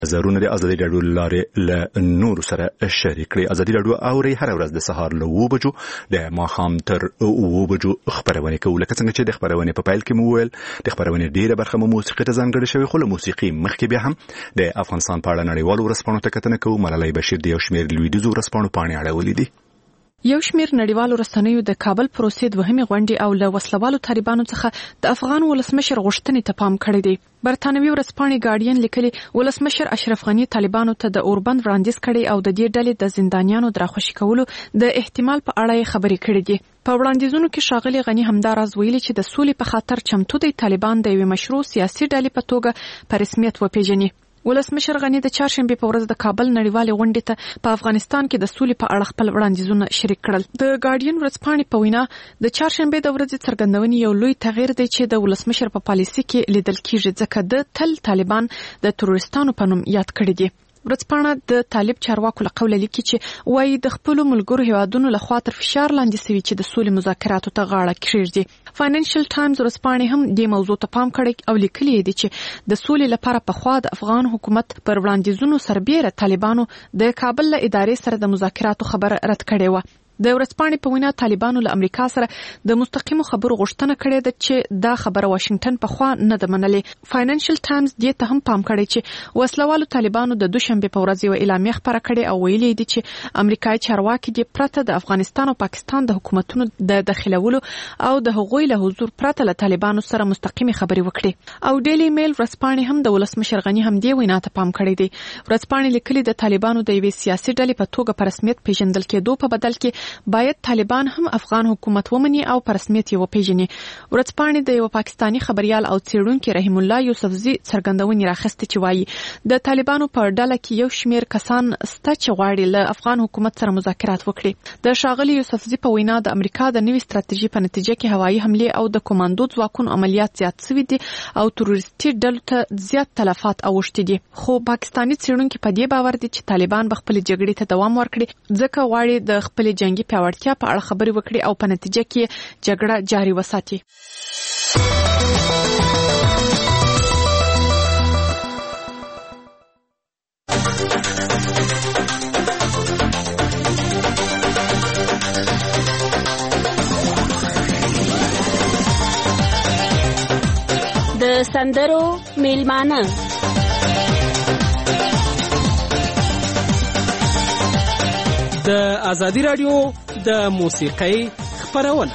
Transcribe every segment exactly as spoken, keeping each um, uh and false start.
زرونه د ازادي راډیو لارې له نور سره شریک کړي. ازادي راډیو اوري هر ورځ د سهار له اوه بجو د ماښام تر اوه بجو خبرونه کوي. لکه څنګه چې د خبرونه په پایل کې مو ویل د خبرونه ډیره برخه مو موسیقي ته ځانګړې شوی، خو له موسیقي مخکې بیا هم د افغانستان په اړه نړیوالو ورځپاڼو ته کتنه کوو. ملالۍ بشیر د یو شمېر لویدیځو ورځپاڼو پاڼې اړولې دي. یو شمېر نړیوالو رسنیو د کابل پروسې دوهمې غونډې او له وسلوالو طالبانو څخه د افغان ولسمشر غوښتنې ته پام کړی دی. برتانوي ورځپاڼې ګارډین لیکلي ولسمشر اشرف غني طالبانو ته د اوربند وړاندیز کړی او د دې ډلې د زندانیانو د راخوشي کولو د احتمال په اړه خبرې کړې دي. په وړاندیزونو کې ښاغلي غني همداراز ویلي چې د سولې په خاطر چمتو دی طالبان د یوې مشروع سیاسي ډلې په توګه په رسمیت وپیژني. ولسمشر غني د چهارشنبه په ورځ د کابل نړیوالې غونډې ته په افغانستان کې د سولې په اړه خپل وړاندیزونه شریک کړل. د ګارډین ورځپاڼې په وینا د چهارشنبه د ورځې څرګندونې یو لوی تغییر دی چې د ولسمشر په پالیسي کې لیدل کیږي، ځکه د تل طالبان د تروریستانو په نوم یاد کړی دي. ورځپاڼه د طالب چارواکو له قوله لیکي چې وایي د خپل ملګرو هیوادونو له خوا تر فشار لاندې سوي چې د سولې مذاکراتو ته غاړه کېږدي. فاینانشل ټایمز ورځپاڼې هم د موضوع ته پام کړی او لیکلي دي چې د سولې لپاره په خوا د افغان حکومت پر وړاندیزونو سربېره طالبانو د کابل له ادارې سره د مذاکراتو خبره رد کړې و. د ورځپاڼې په وینا طالبانو له امریکا سره د مستقیمو خبرو غوښتنه کړې ده چې دا خبره واشنگټن په خوا نه ده منلې. فاینانشل ټایمز دې ته هم پام کړی چې وسلوالو طالبانو د دوشنبه په ورځ یو اعلامیه خبره کړې او ویلي دي چې امریکایي چارواکي دې پرته د افغانستان او پاکستان د حکومتونو د داخلولو او د هغوی له حضور پرته له طالبانو سره مستقیمه خبرې وکړي. او ډیلی میل ورځپاڼې هم د ولسمشر غني هم دې وینا ته پام کړی دی. ورځپاڼې لیکلي د طالبانو د یوې سیاسي ډلې په توګه په رسمیت پیژندل کېدو په بدل کې باید طالبان هم افغان حکومت ومني او په رسمیت یې وپیژني. ورځپاڼې د یو پاکستانی خبريال او څېړونکي رحیم الله یوسفزي څرګندونې راخسته چې وایي د طالبانو په ډله کې یو شمېر کسان سته چې غواړي له افغان حکومت سره مذاکرات وکړي. د ښاغلي یوسفزي په وینا د امریکا د نوې ستراتیژي په نتیجه کې هوایي حملې او د کمانډو ځواکونو عملیات زیات شوي دي او تروریستي ډلو ته زیات تلفات اوښتي دي. خو پاکستانی څېړونکي په دې باور دي چې طالبان به خپل جګړې ته دوام ورکړي، ځکه غواړي د خپل جنگي پیاوړتیا په اړه خبرې وکړي او په نتیجه کې جګړه جاري وساتي. د سندرو میلمانه د ازادي راډیو د موسیقۍ خبرونه.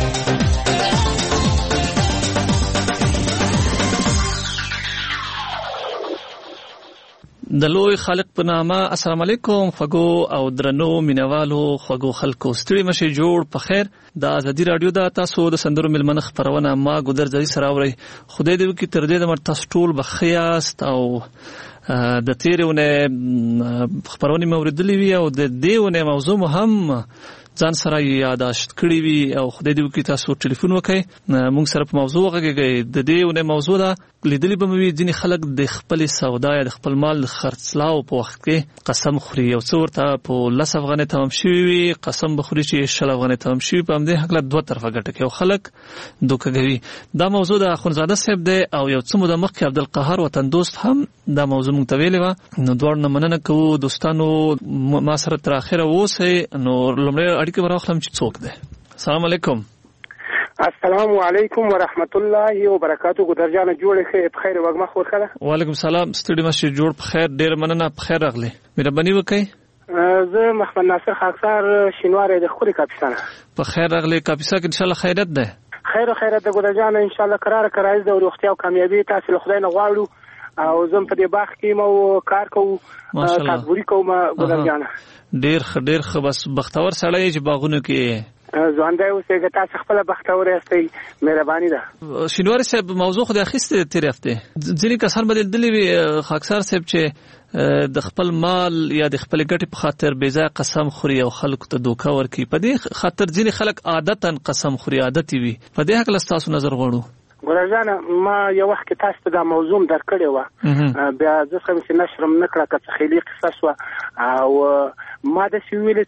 د لوی خالق په نامه. السلام علیکم خوږو او درنو مینوالو، خوږو خلکو، ستړي مشي جوړ په خیر. د ازادي راډیو د تاسو د سندرو ملمنه خبرونه ما ګودر ځای سره اوري. خدای دې وکړي تر دې د مرتاس ټول بخیاست او د تیرونه خبرونه موردلې وي او د دیونه موضوع هم ځان سره یاداشت کړی وي او خدای دې وکړي تاسو ټلیفون وکړئ موږ سره په موضوع غږیږئ. د دیونه موضوع دا لیدلې به مې ځینې خلک د خپل سودا یا د خپل مال خرڅلاو په وخت کې قسم خوري. یو څو ورته په لس افغانۍ تمام شوي وي، قسم به خوري چې شل افغانۍ تمام شوي، په همدې هکله دوه طرفه ګټه کوي او خلک دوکه کوي. دا موضوع د اخوندزاده صاحب دی او یو څه موده مخکې عبدالقهار وطن دوست هم دا موضوع موږ ته ویلې وه. نو دواړو نه مننه کوو دوستانو ما سره تر اخره اوسئ. نو لومړی اړیکې به راخلم چې څوک دی. السلام علیکم. السلام علیکم ورحمت الله وبرکاتہ. ګودر جان جوړې ښه په خیر وګما خور خلا. وعلیکم السلام. ستړي مشه جوړ په خیر. ډیر مننه. په خیر راغلی. مهرباني وکړئ. زه محمد ناصر خاکسار شینوار د خوري کاپیسان. په خیر راغلی. کاپیسا کې ان شاء الله خیرت ده. خیر خیرت ده ګودر جان ان شاء الله قرار کرایز د روغتیا او کامیابی تاسو له خدای نه غواړو او زم په دې باغ کې مو کار کوو کارګوري کوم ګودر جان. ډیر ښه ډیر ښه. بس بختور سړی چې باغونو کې ځوانده اوسېږه. تاسو خپل بختور یاستئ، مهرباني ده. شینواری صاحب موضوع خو د اخیستې تېرې هفتې ځینې کسان به لیدلي وي خاکسار صاحب چې د خپل مال یا د خپل ګټې په خاطر بې ځایه قسم خوري او خلکو ته دوکه ورکوي. په دې خاطر ځینې خلک عادتا قسم خوري، عادت وي. په دې هکله ستاسو نظر غواړو. ګورا جانه ما یو وخت کې تاسو ته دا موضوع درکړې وه، بیا زه څنګه چې نشرم نکړه که څه خیلی قصه شوه او ما د سویل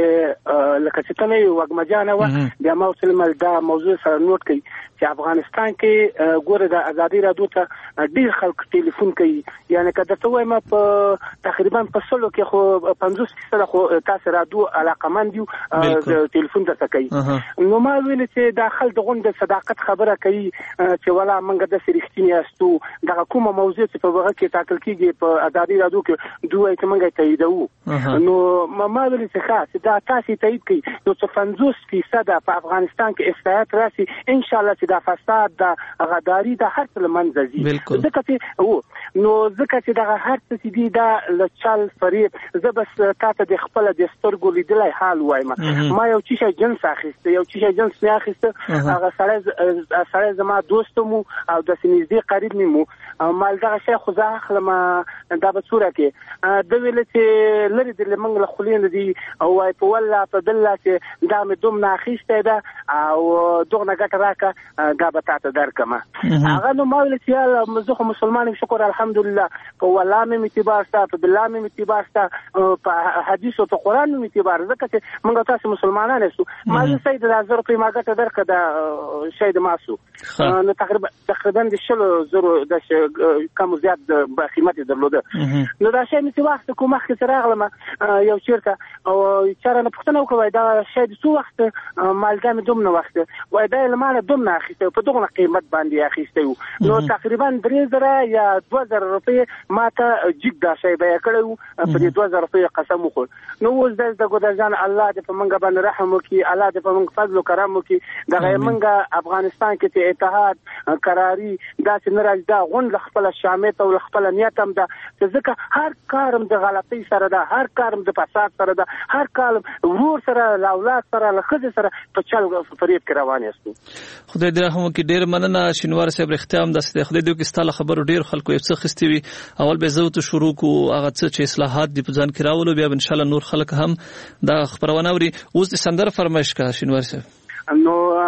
چې لکه چې تنه یو وګمجانه و بیا ما وصل مل دا موضوع سره نوٹ کړي چې افغانستان کې ګوره د ازادي رادیو ته ډیر خلک ټلیفون کوي یعنی کله ته وایم په تقریبا په سلو کې خو پنځوس فیصد خو تاسو رادیو علاقمند یو ټلیفون ته کوي نو ما ویل چې داخل دغه د صداقت خبره کوي چې ولا منګه د سریښتینی استو دغه کومه موضوع چې په وګه کې تاکل کیږي په ازادي رادیو کې دوی چې منګه تاییدو نو ما ویل چې خاص دا تاسو تایید کوي نو چې پنځوس فیصد په افغانستان کې اصلاحات راشي ان شاء الله چې دا فساد دا غداری دا هر څه منځي ځکه چې او نو ځکه چې دا هر څه دي دا لچل فریب زه بس تاسو د خپل د سترګو لیدلای حال وایم ما یو چې جنس اخیسته یو چې جنس نه اخیسته هغه سره سره زما دوستمو او د سنځدي قریب نیمو مال دا شي خو ځه خلم دا به صورت کې د ویل چې لري د منګل خلین دي او وايي په ولا په دله چې دا مې دوم نه اخیسته ده او دغه ګټه راکا دا به تاسو درکمه هغه نو ما ویل چې مزه مسلمان شکر الحمدلله په ولا مې اعتبار ستا په بالله مې اعتبار ستا په حدیث او په قران مې اعتبار ځکه چې موږ تاسو مسلمانان یو ما زه سید هزار په ما ګټه درکړه دا شهید ماسو نو تقریبا تقریبا د شلو زرو د کم زیات د قیمت درلوده نو دا شی مې وخت کوم مخ کې راغلم یو چیرته او چاره نه پښتنه وکوي دا شهید سو وخت مالګه مې دوم نه وخت وای دا لمانه دوم نه اخیسته په دغه قیمت باندې اخیسته نو تقریبا درې زره یا دوه زره روپۍ ماته جګ دا شی به کړو په دې دوه زره روپۍ قسم وخور نو اوس د ګودرجان الله دې په منګه باندې رحم وکي الله دې په منګه فضل او کرم وکي دغه منګه افغانستان کې ته اتحاد قراری دا چې ناراض دا غون خپل شامت او خپل نیت هم دا ځکه هر کارم د غلطۍ سره ده هر کارم د فساد سره ده هر کارم ورور سره اولاد سره لخذ سره په چل فریب کې روان یاستو خدای دې رحم وکړي ډیر مننه شینوار صاحب اختیام د خدای دې کې ستاله خبرو ډیر خلکو یې څه خستي وي اول به زو ته شروع کو هغه څه چې اصلاحات دی په ځان کې راولو بیا ان شاء الله نور خلک هم دا خبرونه اوري اوس د سندر فرمایش کا شینوار صاحب نو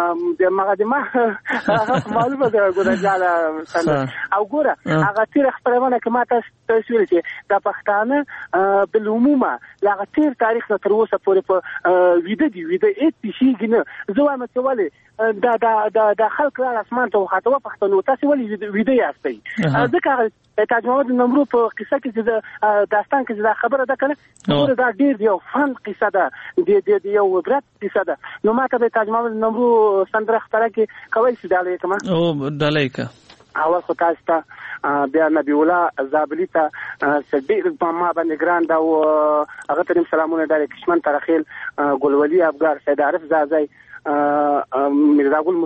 د مقدمه معلومه ده ګورځاله او ګوره هغه تیر خبرونه کما تاسو ویل چې د پښتانه بل عموما لا غتیر تاریخ تر اوسه پورې په ویده دی ویده اې شي ګنه زه وایم چې ولې دا دا دا د خلک را اسمان ته خاطوه پښتنو تاسو ولې ویده یاستئ ځکه تاج محمد نمرو په قصه کې چې داستان کې دا خبره ده کنه نو دا ډیر یو فن قصه ده د د یو عبرت قصه ده نو ماته به تاج محمد نمرو سندره ختره کې کوي چې دالې کما او دالې کا اول خو تاسو ته بیا نبی الله زابلی ته سړي په ما باندې ګران دا او هغه ته سلامونه د کشمن ترخیل ګلولي افغار سید عارف زازای میرزا ګل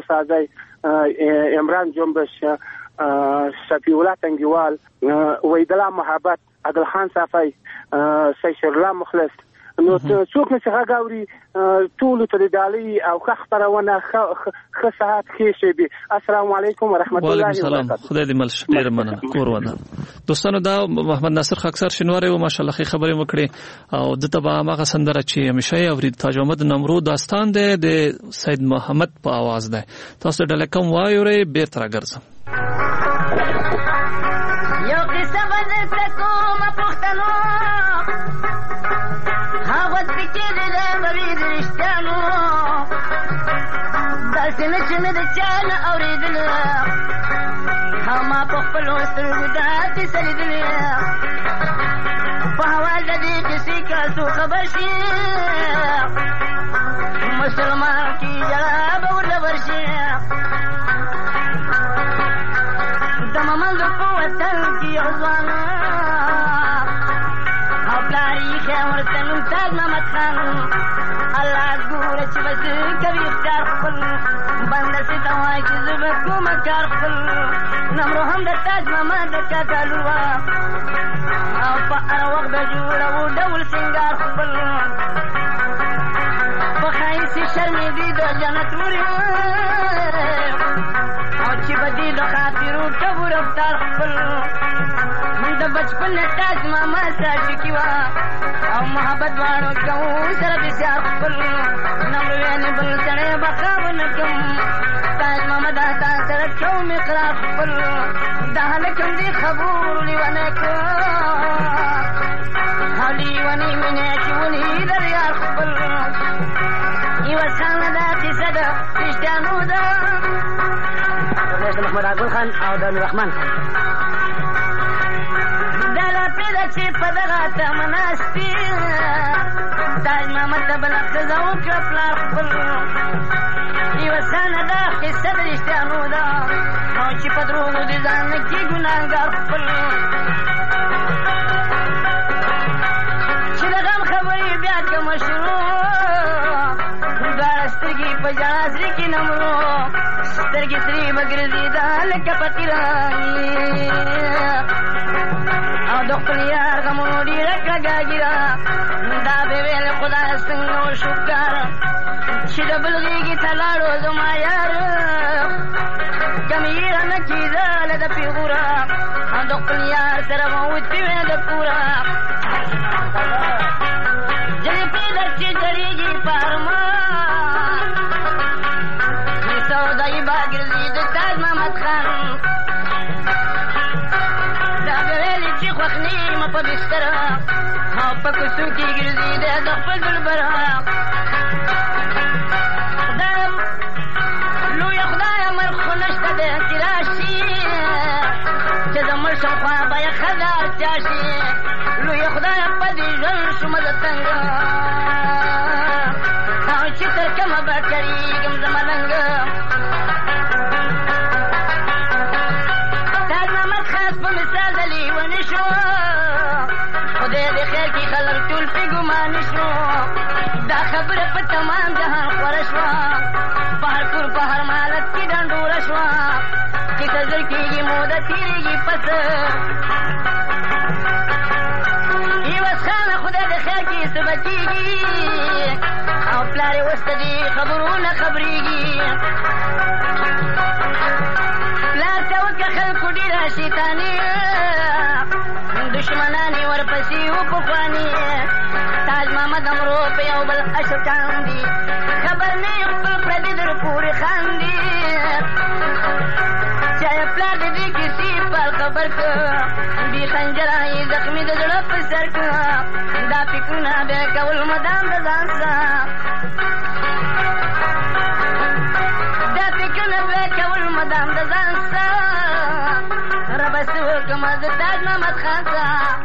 موسی عمران جنبش شفیع الله تنگیوال وحید الله محبت عادل خان صافی سید الله مخلص نو څوک چې هغه غوري ټول ته د دالي او خبرونه خ ساعت کې شي بي السلام علیکم ورحمت الله وبرکاته خدای دې مل ډیر مننه کورونه دوستانو دا محمد ناصر خاکسار شنواره او ماشاءالله خې خبرې وکړي او د تبا هغه سندره چې همیشه اورید تاج محمد نمرو داستان دی د سید محمد په आवाज ده تاسو ډله کوم وایوري بیرته راګرځم یو قصه باندې تکوم پښتنو هاوت پکې دې مرید رښتانو داسې نه چې مې د چا نه اورېدل هما په خپلو سترګو داسې سلیدل په حوال د دې کیسې کاسو خبر شي مسلمان کی جلا به ورله ورشي د ممند په وطن کې ځوان او پلاری خیر ورته نوم تاج محمد خان الله ګوره چې بس کوي اختیار خپل بنده سي ته وایي چې زه به کوم کار خپل نمرو هم د تاج محمد د چټالو او په هر وخت به جوړو ډول سنګار خپل په ښایستې شرمېدې د جنت ورې او چې بدې د خاطرو ټبو رفتار خپل د بچپن تاج ماما ساټ کی وا او محبت وانو کوم سره بسیار خپل نمبر ویني بل سره بخاو نکم تاج ماما دا تا سره کوم اقرار خپل دا لکم دي خبر لیونه کو حالي ونی منه چونی رحمان او د رحمان دلا پیدا چې په دغه تمناستی تاج محمد د بل خزه وکړه پلار خپل یوه سانه دا قصه د رښتیانو ده او چې په دروغو د ځان نه کې ګناهګار خپل چې د غم خبرې بیا کومه شروع دواړه سترګې په ژړا زړه کې نمرو سترګې سرې به ګرځېده لکه په تیرانې او د خپل یار غمونو ډېره کږه ږیره دا به ویل خدای څنګه وشکر چې د بل غېږې ته لاړو زما یار کم یېره نه کېده له د پیغوره او د خپل یار سره به وتې وې د کوره جلې پیدا چې جړېږي په ارمان سودایي به ګرځي د تاج محمد خان دا به ویلې چې خوښ نه یم په بستر او په کوڅو کې ګرځي د خپل دلبر دا لویه خدایه مرګ خو نشته دی چې راشي چې زه مړ شم خوا به یې ښځه اړتیا شي لویه خدایه په دې ژوند شومه زه تنګه او چې تر کومه به کړېږم زه ملنګ تاج محمد خاص په مثال د لیوني شو خدای دې خیر کړي خلک ټول پرې ګمان شو دا خبره په تمام جهان خوره شوه په هر کور په هر مالت کې ډنډوره شوه چې ته زر کېږي موده تېرېږي پس عوض خانه خدای دې خیر کړي څه به کېږي او پلار یې اوس ته دې خبرونه خبرېږي پلار ته وکړه خلکو ډېره شیطاني دشمنان یې ورپسې و پخواني تاج محمد امرو په یو بل اشکان دي خبر نه یې خپل پردي در پورې خاندي چا یې پلار د دې کیسې پال خبر که بې خنجره یې زخمي د زړه په سر که دا فکرونه بیا کول مدام د ځان سه دا فکرونه بیا کول مدام د ځان سه ربه څه وکړمه زه تاج محمد خان سه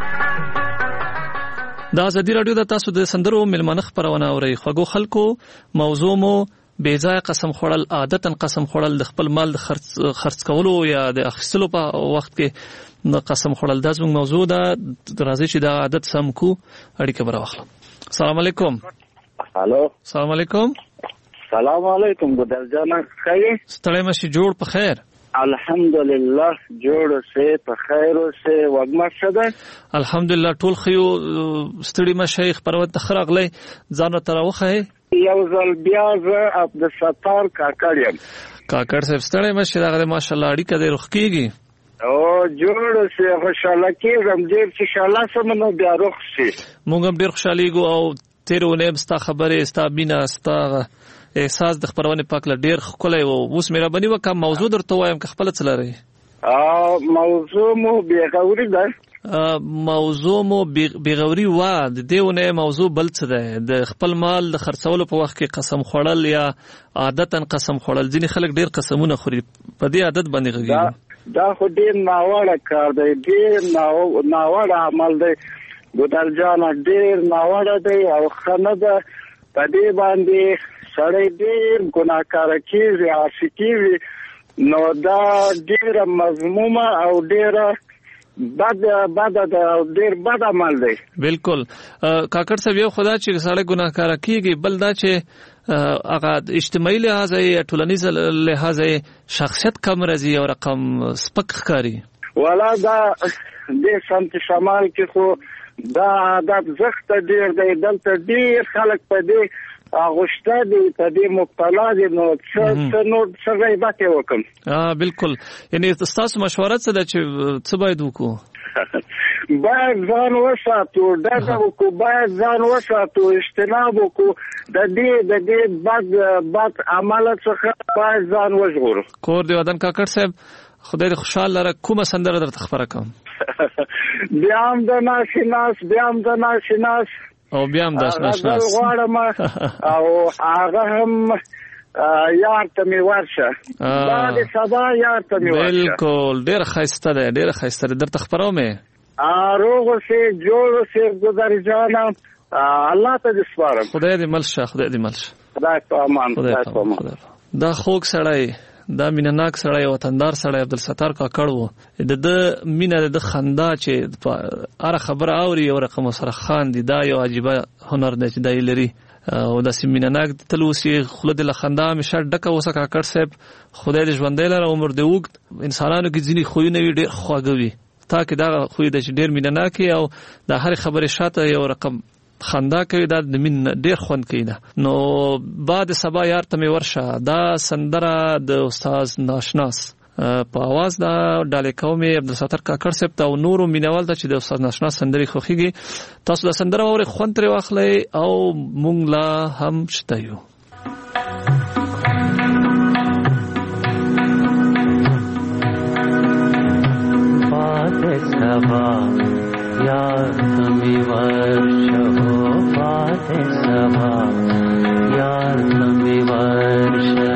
د ازادي راډیو د تاسو د سندرو ملمنه خبرونه اورئ خوږو خلکو موضوع مو بې ځای قسم خوړل عادتاً قسم خوړل د خپل مال د خرڅ خرڅ کولو یا د اخیستلو په وخت کې قسم خوړل دا زموږ موضوع ده راځي چې دا عادت سم کو اړیکه بر واخلم السلام علیکم الو السلام علیکم السلام علیکم ګدل جان خیر ستړی مشي جوړ په خیر الحمدلله جوړ سه په خیر سه وګما شده الحمدلله ټول خيو ستړي مشایخ پروت تخرغلې ځان تر وخه یو ځل بیا زه عبد الستار کاکړ یم کاکړ صاحب ستړي مشه دغه ماشاءالله اړیکه دې رخ کیږي او جوړ سه خوشاله کېږم دې چې انشاءالله سمنو بیا رخ شي مونږ هم ډیر خوشاليږو او تیرونه مستا خبره استا بینا استا احساس د خبرونه پاک ل ډیر خولای او اوس مې را بنی وکه موضوع درته وایم که خپل څه لري ا موضوع مو بیغوري ده موضوع مو بیغوري وا د دیونه موضوع بل څه ده د خپل مال د خرڅولو په وخت کې قسم خوړل یا عادتاً قسم خوړل ځینې خلک ډیر قسمونه خوري په دې عادت باندې غږیږي دا خو ډیر ناوړه کار دی ډیر ناوړه عمل دی ګودل جان ډیر ناوړه دی او خنه ده په دې باندې سړی ډیر ګناهکار کیږي عاشقي نو دا ډیر مضمومه او ډیر بد بد ډیر بد عمل دی بالکل کاکړ صاحب یو خدا چې سړی ګناهکار کیږي بل دا چې هغه اجتماعي لحاظ یا ټولنیز لحاظ شخصیت کم راځي او رقم سپک ښکاري ولا دا د سمت شمال کې خو دا عادت زخت ډیر دی دلته ډیر خلک په دې غوښته دي په دې مبتلا دي نو څه نو څه غیبت وکم اه بالکل یعنی تاسو مشوره څه ده چې څه باید وکړو باید ځان وساتو دغه وکړو باید ځان وساتو اجتناب وکړو د دې د دې بد بد عمل څخه باید ځان وژغورو کور دی ودان کاکړ صاحب خدای دې خوشاله لره کومه سندره درته خبره کوم بیا هم د ناشناس بیا هم د ناشناس او بیا هم د ناشناس غواړم او هغه هم یار ته می ورشه بعد سبا یار ته می ورشه بالکل ډیر خسته ده ډیر خسته ده درته خبرو مې روغ سي جوړ سي گذر جانم الله ته دې سپارم خدای دې ملشه خدای دې ملشه خدای په امان خدای په امان دا خوږ سړی دا مینناک سړی وطندار سړی عبدالستار کاکړ وو د د مینه د خندا چې اره خبره اوري او رقم سره خان دي دا یو عجیبه هنر دی چې دی لري او د سیمینناک تلوسی خلد لخندا مشه ډکه وسه کاکړ صاحب خدای دې ژوندې لره عمر دې وګ انسانانو کې ځینی خوونه وي ډېر خواږوي تا کې دا خو دې ډېر مینناک او د هر خبره شاته یو رقم خندا کوي دا د من ډیر خوند کوي نو بعد سبا یار ته ورشه دا سندره د استاد ناشناس په आवाज دا ډالې کومې عبدالستار کاکړ صاحب ته او نورو مینوال ته چې د استاد ناشناس سندري خوخيږي تاسو د سندره اوري خوند تر واخلئ او مونږ لا هم شته یو بعد سبا یار تمی ورشه بعد سبا یار تمی ورشه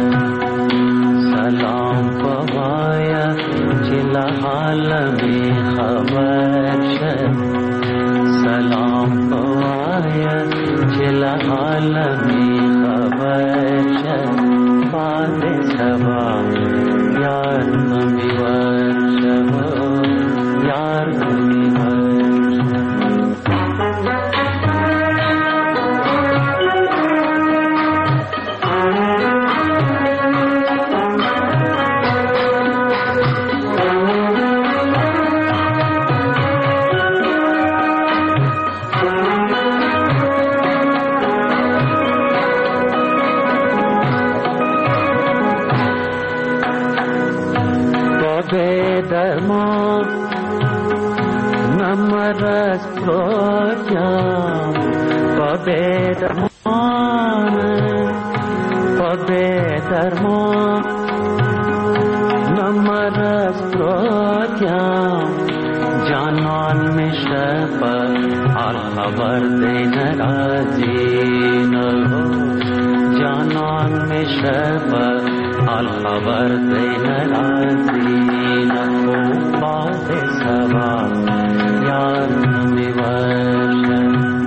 سلام پوایا چلا حال می خبر شه سلام پوایا چلا حال می خبر شه بعد سبا یار تمی ورشه یار تمی درمان نمرس پروتیام پبه درمان پبه درمان نمرس پروتیام جانان میشه پر حال خبر دین رازی نگو جانان میشه پر حال خبر دین رازی بعد سبا یار می ورشه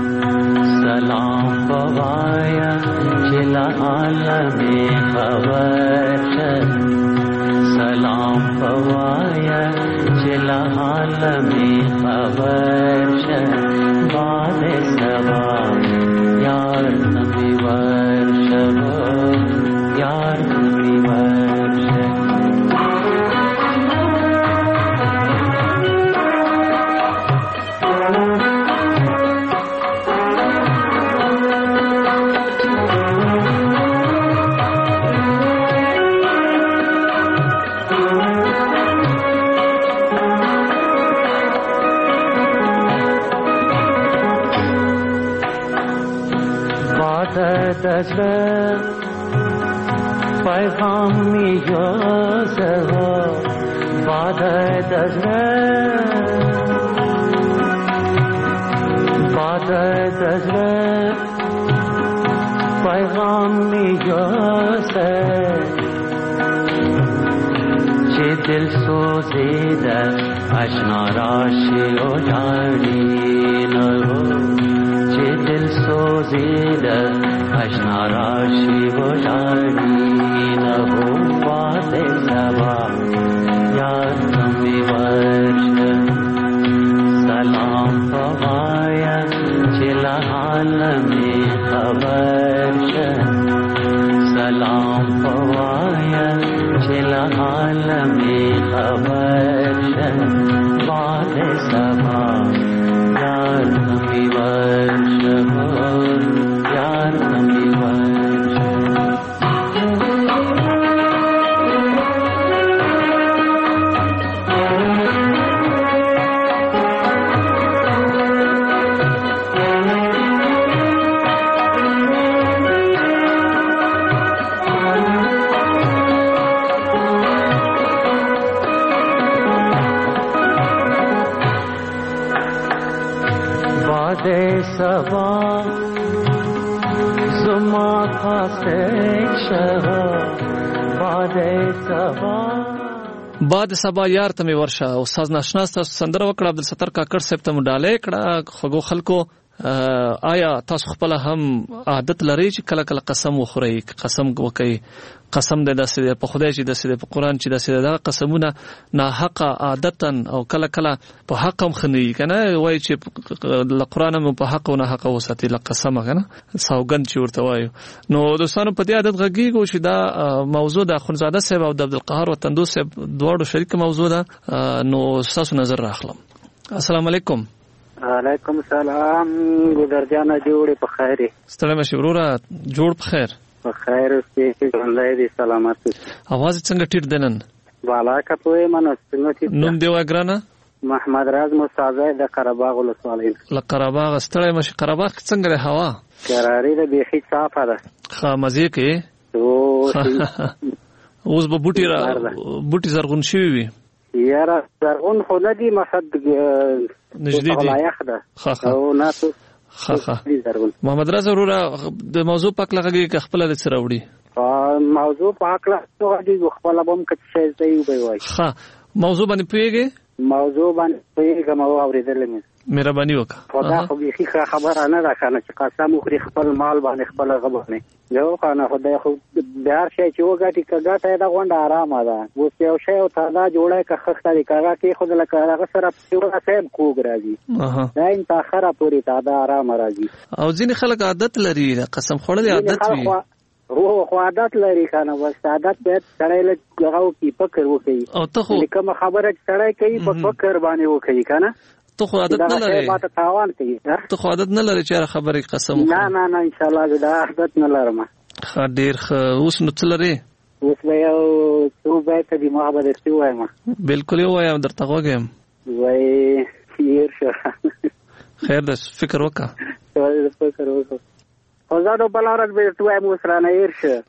سلام بوایا چلا عالمی خبر شه سلام بوایا چلا عالمی خبر شه بعد سبا یار می ورشه یار می ورشه دزر پیغامی یوزها بعد دزر بعد دزر پیغامی یوزه چه دل سوزیده اشنا راشی و جانی نگو چه دل سوزیده اشنا راشی و جانی نگو بعد سبا یار تمی ورشه سلام پوایا چلا عالمی خبر شه سلام پوایا چلا عالمی خبر شه بعد سبا یار تمی ورشه یار تمی ورشه بعد سبا زما خاصه شهر باد سبا بعد سبا یار ته می ورشه استاد ناشنا تاسو سندره وکړه عبدالستر کاکړ صاحب ته مډاله کړه خو خلکو آیا تاسو خپل هم عادت لرئ چې کله کله قسم وخورئ قسم وکئ قسم د داسې په خدای چې داسې په قران چې داسې دا قسمونه ناحق عادتن او کله کله په حق هم خني کنه وای چې د قران هم په حق او ناحق وساتي لقسم کنه سوګند چې ورته وایو نو دوستانو په دې عادت غږیږو چې دا موضوع د خنزاده صاحب او د عبدالقهار وطندو صاحب دواړو شریک موضوع ده نو تاسو نظر راخلم. السلام علیکم. وعلیکم السلام ګودر جان جوړ په خیر ستړي مشه وروره جوړ په خیر په خیر اوسې ژوندۍ دي سلامت اواز څنګه ټیټ دنن والا کپوي منو څنګه نوم دی وګرانه محمد راز مصازه د قرهباغ ولسوالۍ ل قرهباغ ستړي مشه قرهباغ څنګه ده هوا قراری ده بيخي صافه ده خا مزه کې اوس به بوټي را بوټي زرغون شوی وي یاره زرغون خو نه دي مقصد نجدي دي او نه خا خا محمد رضا وروره د موضوع پاک لګي خپل د سره وړي موضوع پاک لګي خپل بم کڅ شي دی وای خا موضوع باندې پیږي موضوع باندې پیږي مو اوریدل مې مهرباني وکړه خدا خو بيخي خبره نه ده کنه چې قسم خوري خپل مال باندې خپل غبنه یو کنه خدای خو بهر شي چې وګټي کګټه دا غونډه آرامه ده اوس یو شی او تا جوړه که خخته لري کاغه کې خود لکه هغه سره په سیم کوګ راځي دا ان تاخره پوری تا دا آرام راځي او ځینې خلک عادت لري قسم خوړل عادت وي روح خو عادت لري کنه بس عادت به سړی له غو کې فکر وکړي او ته خو کوم خبره سړی کوي په فکر باندې وکړي کنه ته خو عادت نه لري ته خو عادت نه لري چې خبرې قسم نه نه نه ان شاء الله دا عادت نه لرم خا ډیر اوس نو څه لري اوس به یو څو به ته د محبت ستو وایم بالکل یو وایم درته غوږم وای خیر شه خیر د فکر وکا فکر وکا خدای په لارښ به تو وایم اوس را نه هیر شه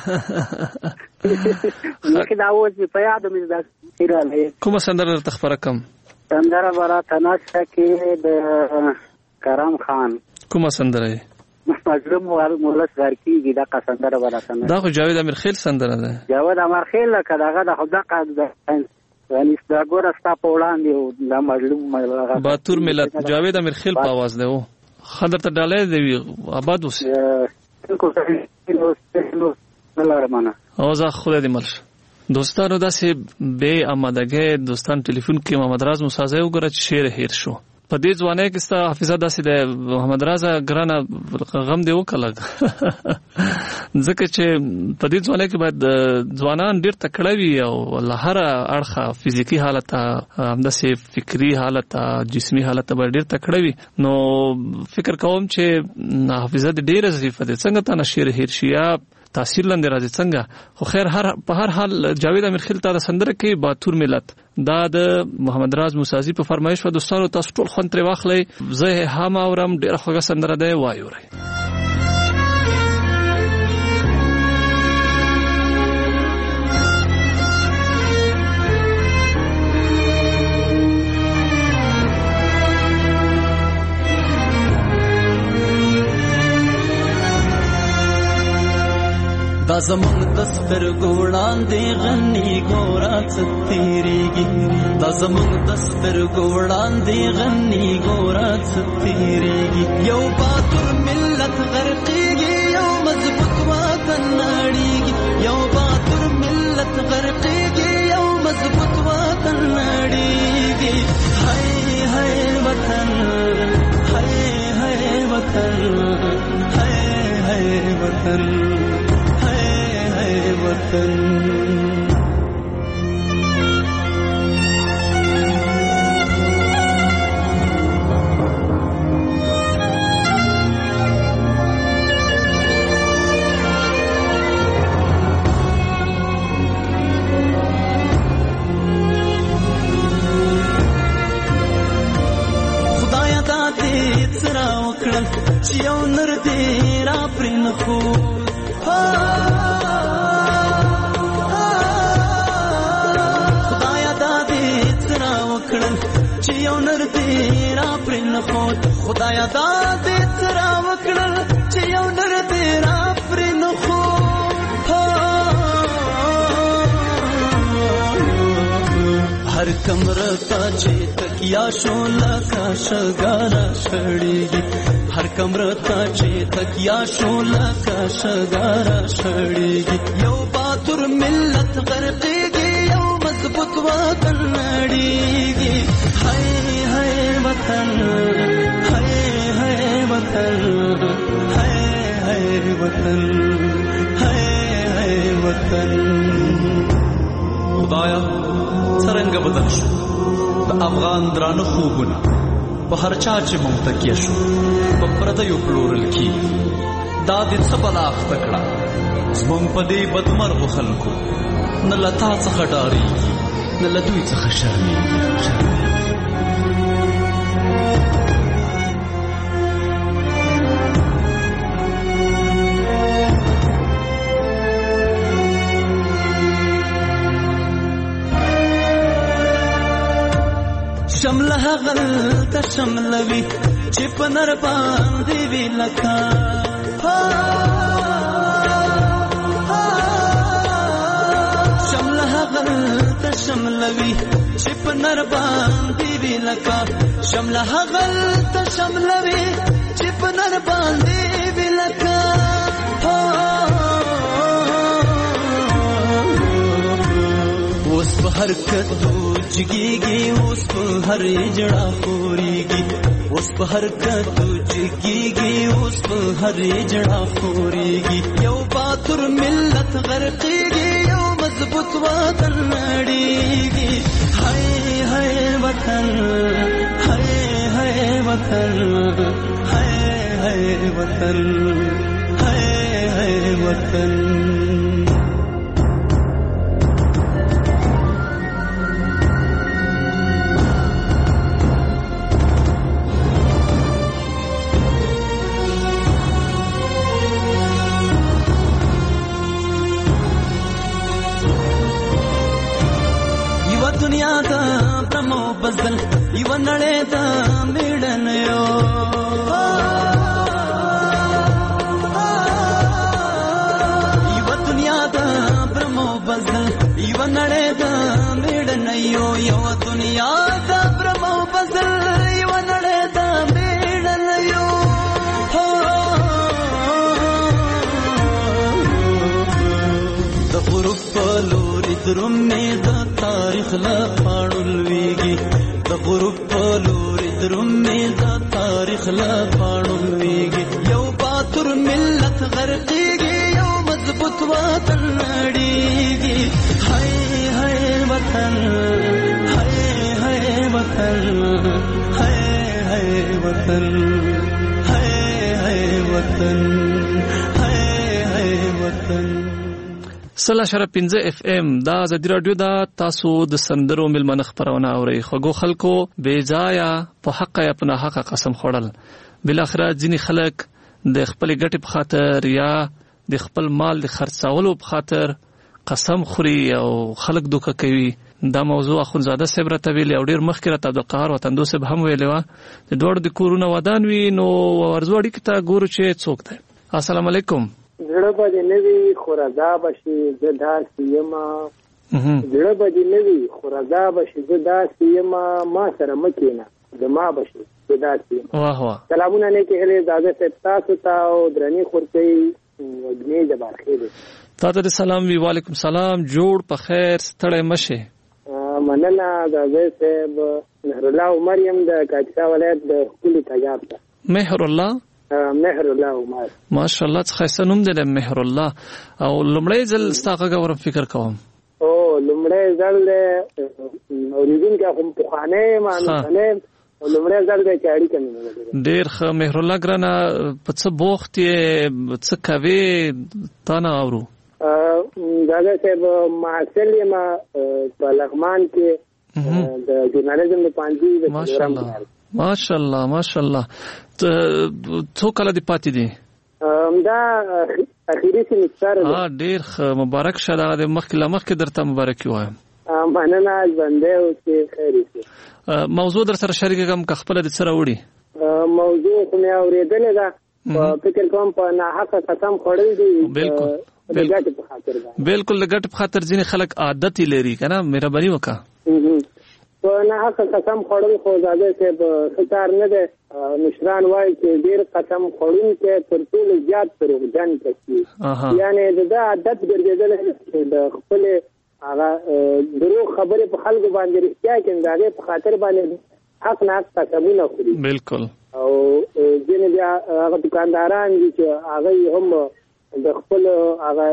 یکه دا اوس په یاد مې دا سیراله کوم سندره تخبره کم سندره برا تناشا کې د کرم خان کومه سندره مظلوم مولس ورکیږي دا سندره برا سندره دا خو جاوید امیرخیل سندره ده جاوید امیرخیل کداغه د خدا قد یعنی دا ګور استا په وړاندې دا مظلوم باتور ملت جاوید امیرخیل په आवाज ده او خضر ته ډالې دی آباد اوس کو څه نو لارمانه او زه خو دې ملش دوستانو داسې به آمادګي دوستان ټلیفون کې محمد راز مصازه وګره چې شعر هیر شو په دې ځوانه کې ستا حافظه داسې د محمد راز ګرانه غم دی وکړه ځکه چې په دې ځوانه کې باید ځوانان ډیر تکړه وي او هر اړخه فزیکی حالت همداسې فکری حالت جسمی حالت به ډیر تکړه وي نو فکر کوم چې حافظه دې ډیره ضعیفه ده څنګه تا نشیر هیر شیا تاثیر لاندې راځي څنګه خو خیر هر په هر حال جاوید امیرخیل ته د سندره کې باتور ملت دا د محمد راز موسازی په فرمایش و دوستانو تاسو ټول خوند تر واخلئ زه هم اورم ډیره خوږه سندره ده وایورئ دا زمون دستر ګوړان دی غنی ګورا ستیریږي دا زمون دستر ګوړان دی غنی ګورا ستیریږي یو باتور ملت غرقيږي یو مضبوط وطن نړیږي یو باتور ملت غرقيږي یو مضبوط وطن نړیږي هاي هاي وطن هاي هاي وطن هاي هاي وطن وطن خدایا دا دې سره وکړل چې یو نر دې را پرې نه خو یو نر دې را پرې نه خود خدایا دا دې ترا وکړل چې یو نر دې هر کمره ته چې تکیا شو لکه شګاره شړېږي هر کمره ته چې تکیا شو لکه شګاره شړېږي یو باتور ملت غرقېږي یو مضبوط وطن نړېږي هاي هاي وطن هاي هاي وطن هاي هاي وطن هاي هاي وطن خدایا څرنګه بدل شو د افغان درانه خوبونه په هر چا چې ممتکیه شو په پردیو پلورل کی دا د څه بلا اخته کړه زمونږ په دې بدمرغو خلکو نه له تا څخه ډارېږي نه له دوی څخه شرمېږي شمله غل ته شملوي چې په نر باندې وی لکه شمله غل ته شملوي چې په نر باندې وی لکه شمله غل ته شملوي چې په نر باندې وی لکه اوس په حرکت جگیږي اوس په هر جړه خوريږي اوس په حرکت جگیږي اوس په هر جړه خوريږي یو باتور ملت غرقېږي یو مضبوط وطن نړېږي هاي هاي وطن هاي هاي وطن هاي هاي وطن هاي هاي وطن دنیا دا پرمو بزل یو نړۍ دا میړن یو یو دنیا دا پرمو بزل یو نړۍ دا میړن یو یو دنیا دا پرمو بزل یو نړۍ دا میړن یو د غروب په لوري درومې د تاریخ لا پاړولېږي د غروب په لوري درومې د تاریخ لا پاړولېږي یو باتور ملت غرقېږي یو مضبوط وطن نړېږي هاي هاي وطن هاي هاي وطن هاي هاي وطن هاي هاي وطن هاي هاي وطن سلا شرف پنځه اف ام دا زدي رادیو دا تاسو د سندرو ملمن خبرونه اوري خوګو خلکو بے ځایا په حق یا په حق قسم خوړل بل اخر ځینی خلک د خپل ګټې په خاطر یا د خپل مال د خرڅولو په خاطر قسم خوري او خلک دوکه کوي دا موضوع اخونزاده صاحب راته ویل او ډیر مخکې راته د قهر وطن دوسه هم ویل و د دوړ د کورونه ودان وی نو ورزوړی کته ګورو چې څوک ده السلام علیکم زړه به نوی خورزا بشي زدا سیما زړه به نوی خورزا بشي زدا سیما ما سره مکینا زما بشي زدا سیما واه واه سلامونه نه کې هله زاده تاسو ته او درنی خورتي وګنی جبار خیر تاسو ته سلام وی وعلیکم سلام جوړ په خیر ستړی مشه مننه زاده صاحب مهر الله مریم د کاچا ولایت د کلی تجاب ته مهر الله مهر الله عمر ماشاءالله څخه نوم دې مهر الله او لمړی ځل ستاګه غوړم فکر کوم او لمړی ځل اوریدون کې کوم په خانه ما نه او لمړی ځل دې چاړي کمه ډېر ښه مهر الله ګرانه په څه بوخت یې څه کوي تا نه اورو دادا صاحب معسل ما په لغمان کې د ژورنالیزم په پانځي د پروګرام ماشاءالله ماشاءالله څو کله دی پاتې دي دا اخیری سمستر ها ډیر مبارک شه دا د مخکې لمخ کې درته مبارک وایم مننه بنده او چې خیر شي موضوع در سره شریک کوم که خپل د سره وړي موضوع کوم اوریدل دا فکر کوم په نه حق قسم خورل دي بالکل بالکل د ګټ په خاطر ځینې خلک عادت لري کنه مهرباني وکړه په نه حق قسم خوړل خو زاده چې په کار نه ده. مشران وایي چې ډیر قسم خوړونکی تر ټولو زیات دروغجن کسي، یعنی دا عادت ګرځېدلی چې د خپل هغه دروغ خبرې په خلکو باندې رښتیا کړي، د هغې په خاطر باندې حق نه حق قسمونه خوري. بالکل. او ځینې بیا هغه دکانداران دي چې هغوی هم د خپل هغه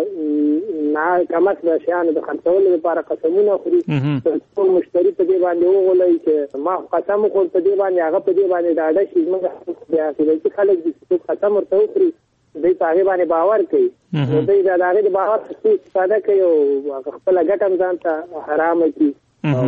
کمڅ شیانو د خرڅولو لپاره قسمونه خوري. ټول مشتري په دې باندې وغولوي چې ما قسم وخور، په دې باندې هغه په دې باندې ډاډه شي. زموږ بیا اخرتي خلک دي چې قسم ورته وخوري، دوی په هغې باندې باور کوي، نو دوی د هغې د باور څخه استفاده کوي او خپله ګټه هم ځان ته حرامه کړي او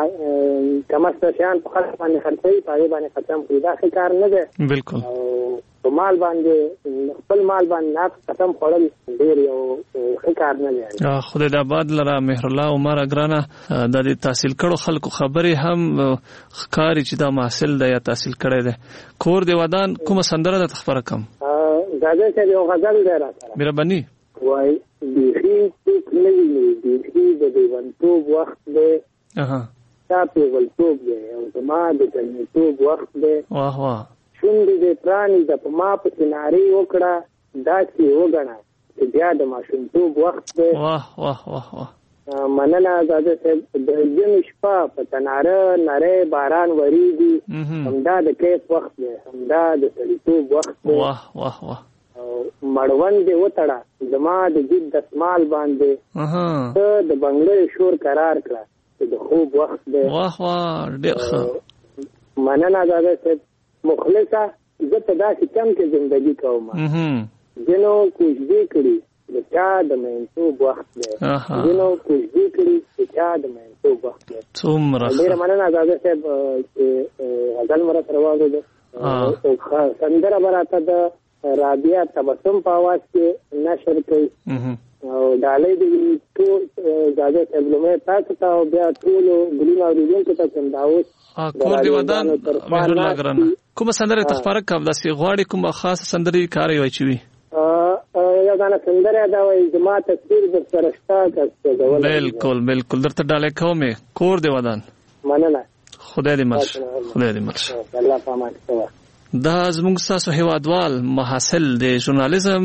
کمڅ شیان په خلک باندې خرڅوي، په هغې باندې قسم خوري. دا ښه کار نه دی. بالکل. په مال باندې خپل مال باندې ناک قسم خوړل ډېر یو ښه کار نه دی. خدای د آباد لره مهرالله عمر ګرانه، د دې تحصیل کړو خلکو خبرې هم ښکاري چې دا محصل دی یا تحصیل کړی دی. کور د ودان کومه سندره ده خبره کوم؟ زاده چې یو غزل دی را سره. مهرباني. وایي بیخي څوک نه ویني، بیخي د دیوانتوب وخت دی، ستا پیغلتوب دی او زما د جنتوب وخت دی. واه واه. شونډې دې پرانیزه په ما پسې نارې وکړه، داسې وګڼه چې بیا د ماشومتوب وخت دی. واه واه واه واه. مننه زاده صاحب. د ژمي شپه په تناره نری باران وریږي، همدا د کیف وخت دی، همدا د سړیتوب وخت دی. واه واه واه. مړوند دې وتړه زما د جیب دسمال باندې، ته د بنګړې شور قرار کړه چې د خوب وخت دی. واه واه ډېر ښه. مننه زاده صاحب. مخلصه زه په داسې کم کې زندګي کوم، ځینو کوژدې کړي د چا د مینتوب وخت دی، ځینو کوژدې کړي د چا د مینتوب وخت دی. څومره ډېره مننه زاده صاحب چې غزل مو راته راواورېده. سندره به راته د رابعه تبسم په اواز کې نشر کوي او ډالۍ دې ټول زاده صاحب لومړی تاسو ته او بیا ټولو ګلونو اورېدونکو ته چنداوس کور دی ودان مهرالله ګرانه. کومه سندره ته خبره کوم؟ داسې غواړې کومه خاصه سندرې کار یې وایي چې وي؟ یو دانه سندره دا وایي زما تصویر در سره شته که. بالکل بالکل درته ډالۍ کوم. کور دی ودان. مننه. خدای دې مل شه. خدای دې مل شه. الله په امان کې. دا زموږ ستاسو هیوادوال محصل د ژورنالیزم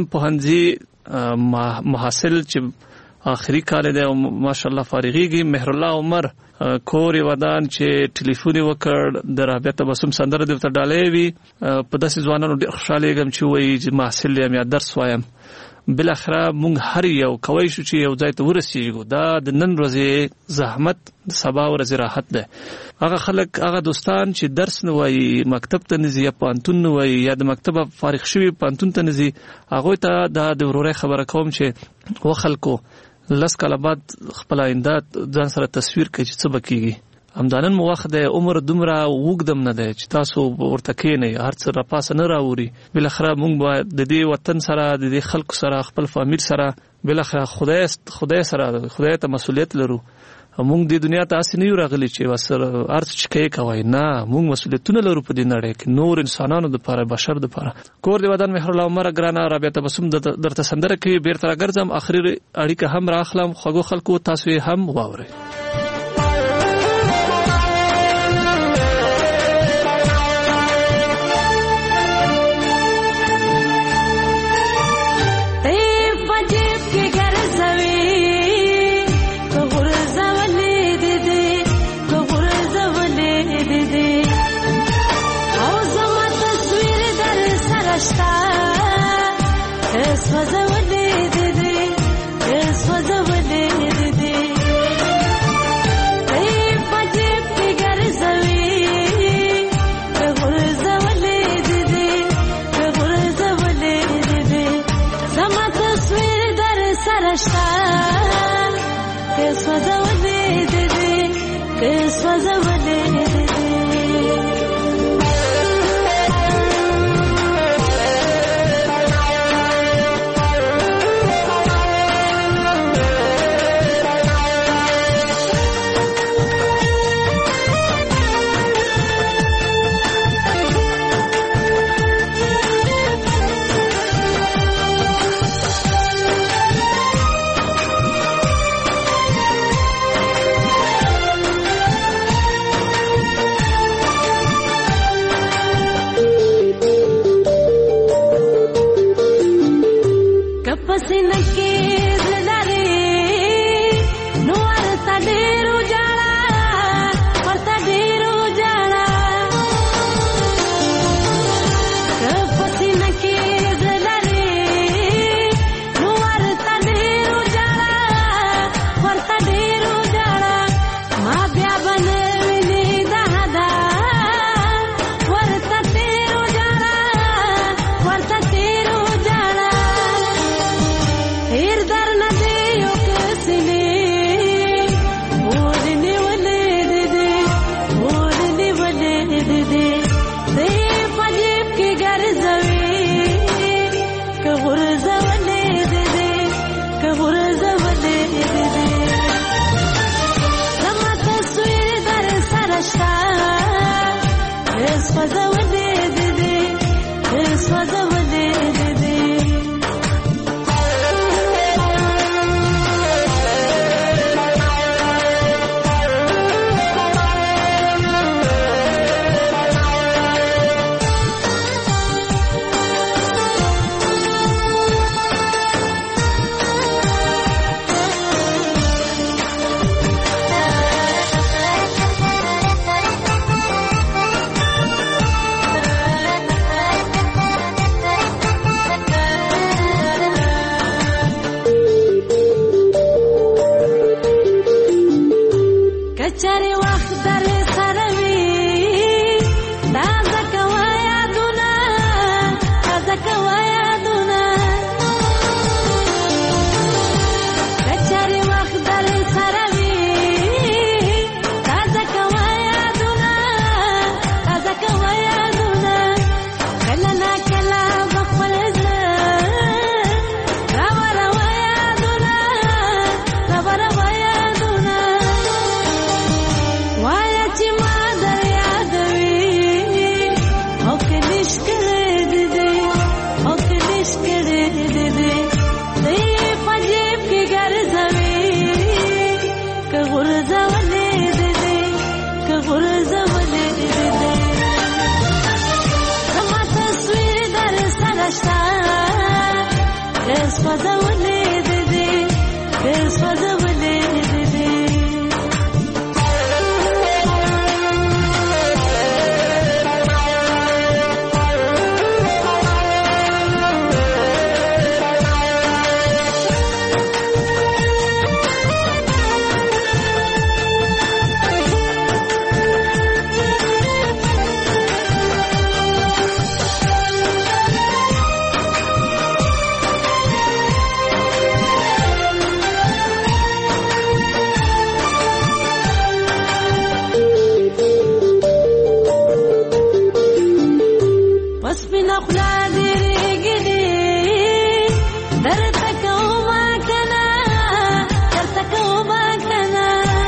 پوهنځي محصل چې آخري کال دی او ماشاءالله فارغېږي، مهرالله عمر کور ودان چې ټلیفون وکړ د رابعه تبسم سندره دې ته ډالۍ وي. په داسې ځوانانو ډېر خوشحالېږم چې وایي چې محصل یم یا درس وایم. بالاخره موږ هر یو کوی شو چې یو ځای ته ورسېږو. دا د نن ورځې زحمت د سبا ورځې راحت دی. هغه خلک هغه دوستان چې درس نه وایي، مکتب ته نه ځي یا پوهنتون نه وایي یا د مکتبه فارغ شوي پوهنتون ته نه ځي، هغوی ته دا د ورورۍ خبره کوم چې و خلکو لس کاله بعد خپل آینده ځان سره تصویر کوي چې څه به کېږي. همدا نن مو وخت دی، عمر دومره اوږدم نه دی چې تاسو ورته کښېنئ، هر څه راپاسه نه راوړي. بالاخره موږ به د دې وطن سره، د دې خلکو سره، خپل فامیل سره، بالاخره خدای خدای سره خدای ته مسؤلیت لرو. موږ د دنیا ته اسې نه یو راغلي چې بس هر څه چې کوي کوئ. نه، موږ مسؤلیتونه لرو په دې نړۍ کې، نور انسانانو دپاره، بشر دپاره. کور د ودان مهرالله عمر ګرانه، رابعه تبسم درته سندره کوي. بیرته راګرځم، اخري اړیکه هم راخلم. خوږو خلکو تاسو یې هم واورئ. پسینه کې زلاري نو ورته ډېرو جاړه ورته ډېرو جاړه که پسینه کې زلاري نو ورته ډېرو جاړه ورته ډېرو جاړه ما بیا بنه ویني د هدا ورته تیرو جاړه ورته تیرو جاړه هیر در نه دی یو کسنې ورنی ولې دې دې ورنی ولې دې دې دې پجیب کې ګرځوي که ورځولې دې دې که ورځولې دې دې زما تصویر در سره شته هیڅ وځولې دې دې هیڅ وځولې دې دې کچاري وخت در سره وي دا ځکه وه یادونه دا ځکه وه یادونه کچاري وخت در سره وي دا ځکه وه یادونه دا ځکه وه یادونه کله نا کله به خپل زړه راوروه یادونه راوروه یادونه وایا چې ما در یادوي او که نش کړې دې دې او که نش کړې دې دې دې په جیب کې ګرځوي که غورځولې دې دې که غورځولې دې دې زما تصویر در سره شته هیڅ وځولې دې دې هیڅ وځولې دې دې وسپینا خلا دې رېږدي درته کومه کنه درته کومه کنه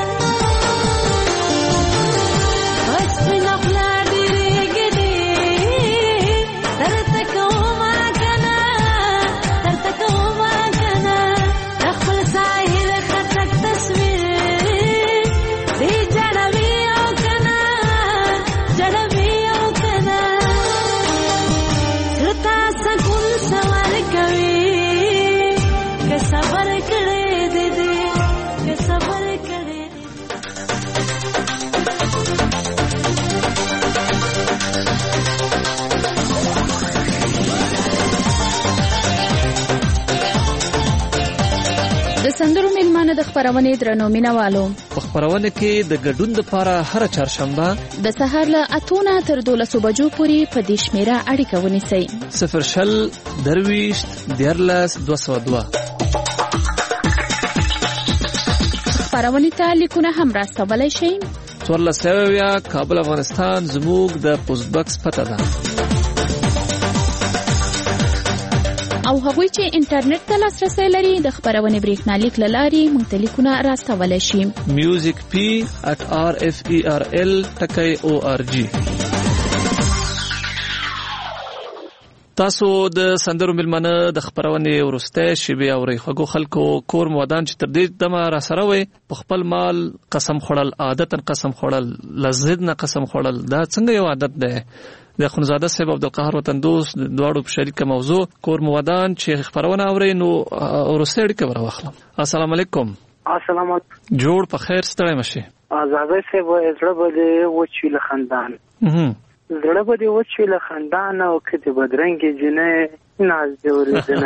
وسپینا خلا دې رېږدي درته کومه کنه درته کومه کنه د خپل ظاهر خطک تصویر دې جوړوي او کنه جوړوي او کنه رتا سکون سوال کوي که صبر کړې دې دې که صبر کړې د سندرو میلمانه د خبرونې درنو مینوالو په خبرونه کې د ګډون لپاره هر چهارشنبه د سهار له اتونه تر دولسو بجو پورې په دې شمیره اړیکه ونیسئ صفر شل درویشت دیارلس دوه سوه دوه خبرونې ته لیکونه هم راستولی شئ څوارلس سوه اویا کابل افغانستان زموږ د پوسټ بکس پته ده او هغوی چې انټرنیټ ته لاسرسی لري د خبرونې بریښنالیک له لارې موږ ته لیکونه راستولی شي میوزیک پی ات آر اف ای آر ال ټکی او آر جی تاسو د سندرو ملمنه د خبرونې ورسته شیبه او ریخو خلکو کور مودان چې تر دې دمه را سره وي په خپل مال قسم خورل عادتن قسم خورل لزد نه قسم خورل دا څنګه یو عادت ده د خونزاده صاحب عبدالقهار وطن دوست دواړو په شریکه موضوع کور مودان چې خبرونه اوري نو ورسته اړیکه وروخلم. السلام علیکم. السلام علیکم. جوړ په خیر ستړی مشي. آزادۍ صاحب زړه به وچی له خندان زړه به وچی له خندان او کته بدرنګ جنې ناز دی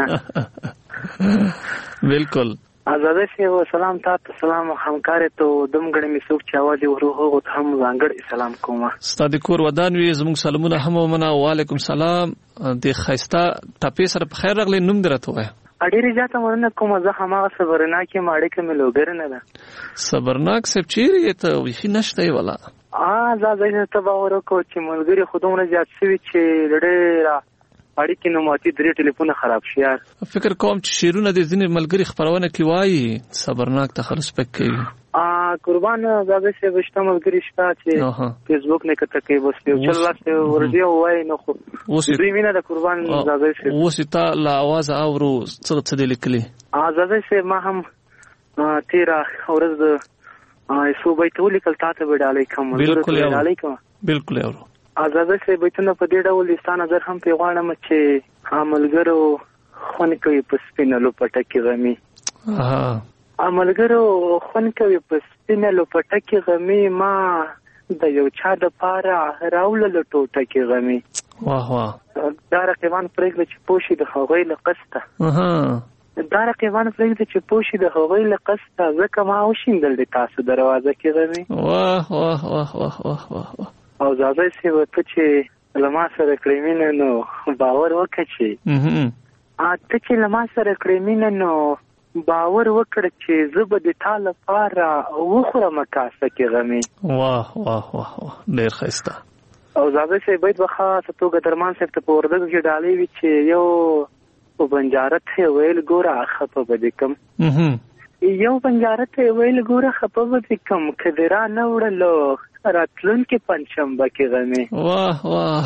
ورزنه بالکل. آزادۍ صاحب سلام تاسو سلام همکار ته دمګړې می څوک چې आवाज ورغو او هم ځانګړی سلام کوم. ستاسو کور ودان وي زموږ سلامونه هم ومنه. وعلیکم سلام. د خیستا ټاپې سره په خیر راغلی نوم درته وای. اډیره جاته مننه کوم زه همغه صبرناک یم اړیکه مې لوګر نه ده. صبرناک سب چیرې ته ویخي نشته ولا ا زه ته باور وکړ چې ملګری خودونه زیات شوی چې لړې را اړیکې نو ماتي درې ټلیفون خراب شي. فکر کوم چې شیرونه د ځینې ملګری خبرونه کی وایي صبرناک ته خلص پک کوي. ا قربان زاده شه وشته ملګری شته چې فیسبوک نه کته کوي بس یو چل لاس ورډي وای نو خو دوی مینه د قربان زاده شه اوس ته لا आवाज اورو څه څه د لیکلي. ا زاده شه ما هم تیرا ورځ د صوبې ته لیکل تاسو وډالې کوم بالکل علیکم بالکل اورو. آزاده شه بیتونه په دې ډول لسان نظر هم پیغانم چې عملګرو خون کوي په سپینلو پټه کې غمي. ها عملګرو خون کوي په سپینلو پټه کې غمي ما د یو چا د پاره راول له ټوټه کې غمي. واه واه دا رقیبان پرېږده چې پوشي د هغوی له قسته. اها دا رقیبان پرېږده چې پوشي د هغوی له قسته ځکه ما وشیندل د تاسو دروازه کې غمي. واه واه واه واه واه واه او زاده سی وته چې لما سره کړمینه نو باور وکړي چې ا ته چې لما سره کړمینه نو باور وکړ چې زه د تعالی لپاره وخوره مکاسه کې غمي. واه واه واه واه ډیر خسته. او زاده سی بیت بخاصه توګه درمان صاحب ته پوردګ کې ډالې وی چې یو په بنجارت ویل ګوره خپه بده کم. یو بنجارت ویل ګوره خپه بده کم کدرا نه وړلو راتلون کې پنځمبه کې غمي. واه واه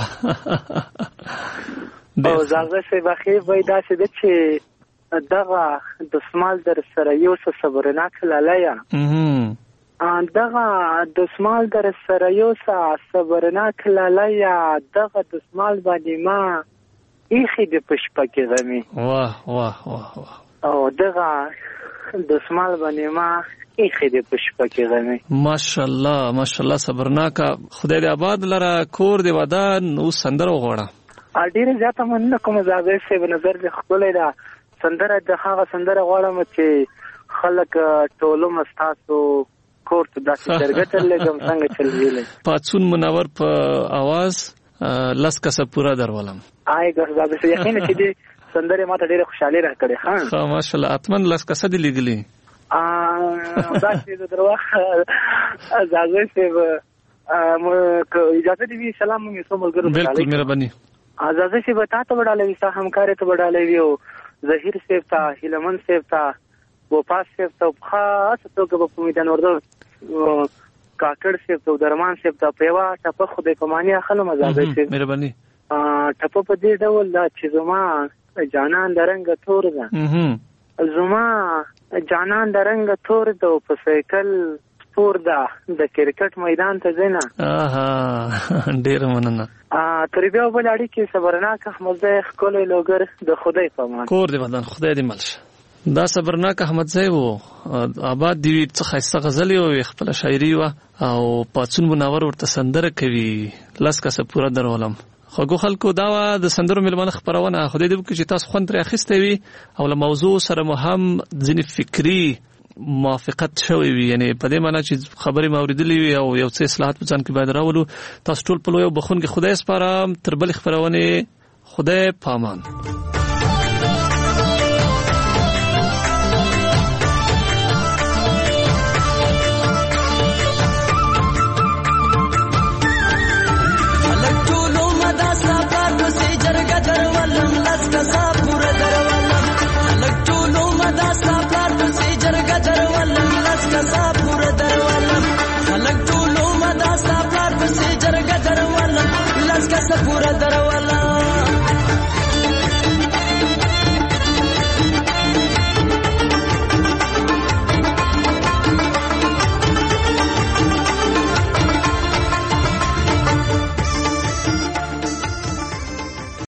او زاغه سه بخیر وای دا چې د چې دغه د سمال در سره یو څه صبرناک لاله ان دغه د سمال در سره یو څه صبرناک لاله دغه د سمال باندې ما ایخي د پشپه کې غمي. واه واه واه او دغه د سمال باندې ما ایخی دی پشپا کی غمی. ماشاءالله ماشاءالله صبرناکا خدای دی آباد لرا کور دی ودان او سندر وغوڑا. ډیر زیاته مننه کوم زاده سی به نظر دی خپل دا سندره د هغه سندره غواړم چې خلک ټولو مستاسو کور ته داسې درګټل لګم څنګه چلوي. پاتون منور په आवाज لس کسه پورا درولم. آی ګر زاده سی یقین چې دی سندره ماته ډیره خوشاله راکړي. ها ها ماشاءالله اتمن لس کسه دی لګلی. ا دا چې دروخه زاده سی م اجازه دی سلام مې سو ملګرو. بالکل مهرباني. آزاده سی به تاسو وډالې وسه همکار ته وډالې ویو ظهیر سیف تا هلمن سیف تا وپاس سیف تا خاص توګه په میدان ورده کاکړ سیف تا درمان سیف تا پیوا ټپه خدای په معنی اخلم. آزاده سی مهرباني. ټپه په دې ډول دا چې زما جانان درنګ تور ده زما جانان درنګ تور ده په سایکل سپور ده د کرکټ میدان ته ځنه. اها ډیر مننه. ا تربیه بل اړي کې صبرناک احمد زای خپل لوګر د خدای په امان کور دی بدن خدای دې ملش. دا صبرناک احمد زای وو آباد دی څه خسته غزل او خپل شاعري وا او پاتون منور ورته سندره کوي لاس کا څه پورا درولم. خو خلکو دا د سندرو ملمنه خبرونه خدای دې وکړي چې تاسو خوند تر اخیسته وي او له موضوع سره مهم ځینې فکری موافقت شوی وي یعنی په دې معنی چې خبرې موریدلې وي او یو څه اصلاحات په ځان کې باید راولو. تاسو ټول په لوی بخون کې خدای سپارم تر بل خبرونه خدای پامان.